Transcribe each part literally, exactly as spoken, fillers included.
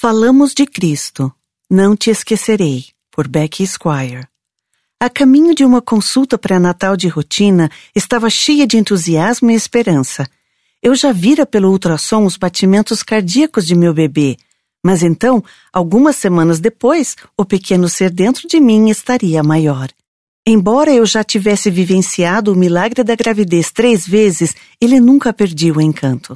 Falamos de Cristo, Não Te Esquecerei, por Becky Squire. A caminho de uma consulta pré-natal de rotina, estava cheia de entusiasmo e esperança. Eu já vira pelo ultrassom os batimentos cardíacos de meu bebê, mas então, algumas semanas depois, o pequeno ser dentro de mim estaria maior. Embora eu já tivesse vivenciado o milagre da gravidez três vezes, ele nunca perdeu o encanto.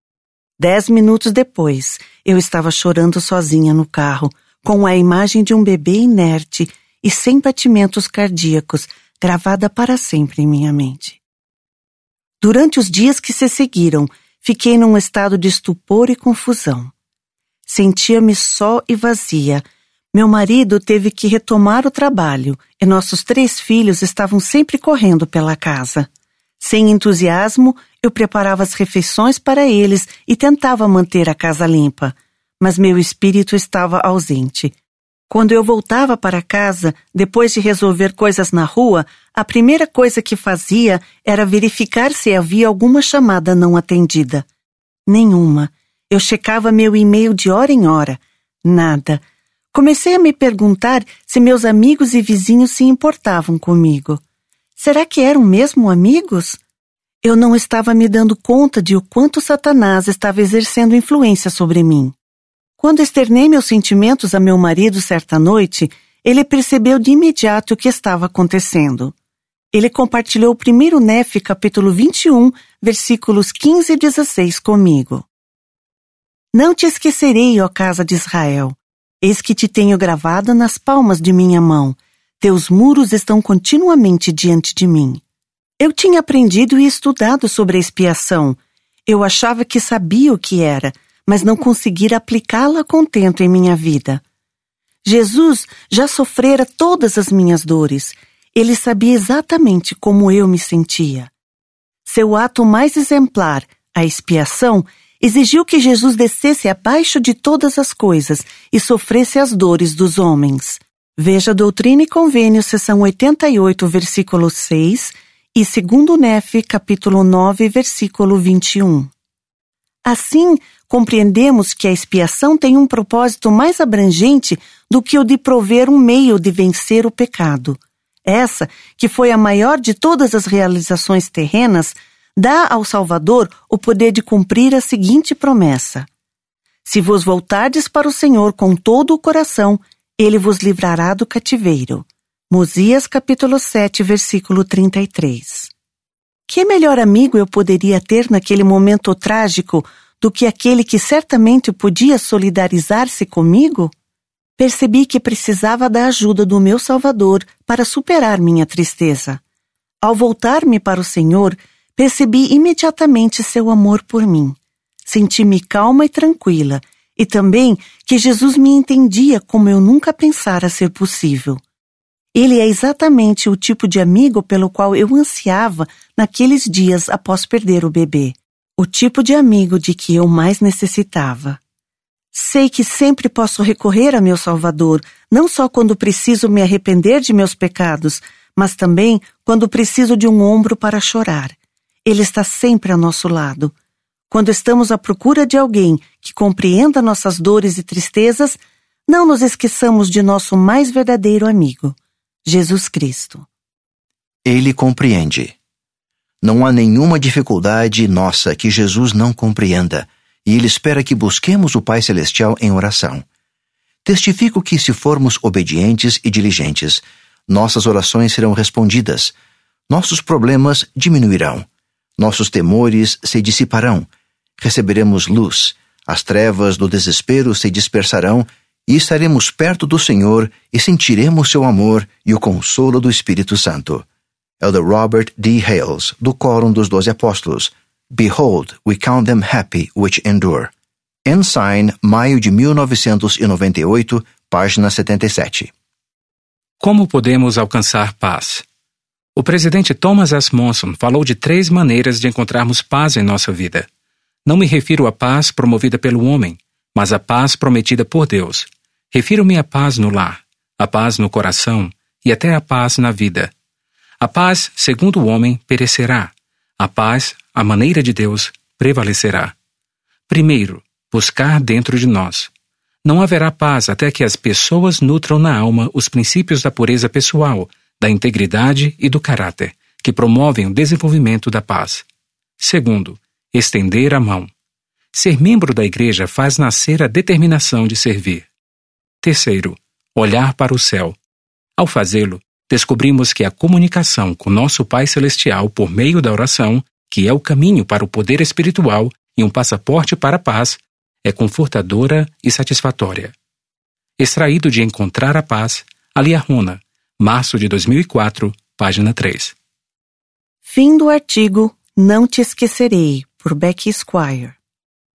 Dez minutos depois, eu estava chorando sozinha no carro, com a imagem de um bebê inerte e sem batimentos cardíacos, gravada para sempre em minha mente. Durante os dias que se seguiram, fiquei num estado de estupor e confusão. Sentia-me só e vazia. Meu marido teve que retomar o trabalho e nossos três filhos estavam sempre correndo pela casa. Sem entusiasmo, eu preparava as refeições para eles e tentava manter a casa limpa, mas meu espírito estava ausente. Quando eu voltava para casa, depois de resolver coisas na rua, a primeira coisa que fazia era verificar se havia alguma chamada não atendida. Nenhuma. Eu checava meu e-mail de hora em hora. Nada. Comecei a me perguntar se meus amigos e vizinhos se importavam comigo. Será que eram mesmo amigos? Eu não estava me dando conta de o quanto Satanás estava exercendo influência sobre mim. Quando externei meus sentimentos a meu marido certa noite, ele percebeu de imediato o que estava acontecendo. Ele compartilhou o primeiro Nefe, capítulo vinte e um, versículos quinze e dezesseis comigo. Não te esquecerei, ó casa de Israel. Eis que te tenho gravado nas palmas de minha mão. Teus muros estão continuamente diante de mim. Eu tinha aprendido e estudado sobre a expiação. Eu achava que sabia o que era, mas não conseguira aplicá-la a contento em minha vida. Jesus já sofrera todas as minhas dores. Ele sabia exatamente como eu me sentia. Seu ato mais exemplar, a expiação, exigiu que Jesus descesse abaixo de todas as coisas e sofresse as dores dos homens. Veja Doutrina e Convênio, seção oitenta e oito, versículo seis, e segundo Nefe, capítulo nove, versículo vinte e um. Assim, compreendemos que a expiação tem um propósito mais abrangente do que o de prover um meio de vencer o pecado. Essa, que foi a maior de todas as realizações terrenas, dá ao Salvador o poder de cumprir a seguinte promessa: se vos voltardes para o Senhor com todo o coração, Ele vos livrará do cativeiro. Mosias capítulo sete, versículo trinta e três. Que melhor amigo eu poderia ter naquele momento trágico do que aquele que certamente podia solidarizar-se comigo? Percebi que precisava da ajuda do meu Salvador para superar minha tristeza. Ao voltar-me para o Senhor, percebi imediatamente seu amor por mim. Senti-me calma e tranquila, e também que Jesus me entendia como eu nunca pensara ser possível. Ele é exatamente o tipo de amigo pelo qual eu ansiava naqueles dias após perder o bebê. O tipo de amigo de que eu mais necessitava. Sei que sempre posso recorrer a meu Salvador, não só quando preciso me arrepender de meus pecados, mas também quando preciso de um ombro para chorar. Ele está sempre ao nosso lado. Quando estamos à procura de alguém que compreenda nossas dores e tristezas, não nos esqueçamos de nosso mais verdadeiro amigo, Jesus Cristo. Ele compreende. Não há nenhuma dificuldade nossa que Jesus não compreenda, e Ele espera que busquemos o Pai Celestial em oração. Testifico que, se formos obedientes e diligentes, nossas orações serão respondidas, nossos problemas diminuirão, nossos temores se dissiparão, receberemos luz, as trevas do desespero se dispersarão e estaremos perto do Senhor e sentiremos seu amor e o consolo do Espírito Santo. Elder Robert D. Hales, do Quórum dos Doze Apóstolos. Behold, we count them happy which endure. Ensign, maio de mil novecentos e noventa e oito, página setenta e sete. Como podemos alcançar paz? O presidente Thomas S. Monson falou de três maneiras de encontrarmos paz em nossa vida. Não me refiro à paz promovida pelo homem, mas à paz prometida por Deus. Refiro-me à paz no lar, à paz no coração e até à paz na vida. A paz, segundo o homem, perecerá. A paz, à maneira de Deus, prevalecerá. Primeiro, buscar dentro de nós. Não haverá paz até que as pessoas nutram na alma os princípios da pureza pessoal, da integridade e do caráter, que promovem o desenvolvimento da paz. Segundo, estender a mão. Ser membro da igreja faz nascer a determinação de servir. Terceiro, olhar para o céu. Ao fazê-lo, descobrimos que a comunicação com nosso Pai Celestial por meio da oração, que é o caminho para o poder espiritual e um passaporte para a paz, é confortadora e satisfatória. Extraído de Encontrar a Paz, Ali Arjona, março de dois mil e quatro, página três. Fim do artigo Não Te Esquecerei, por Becky Squire.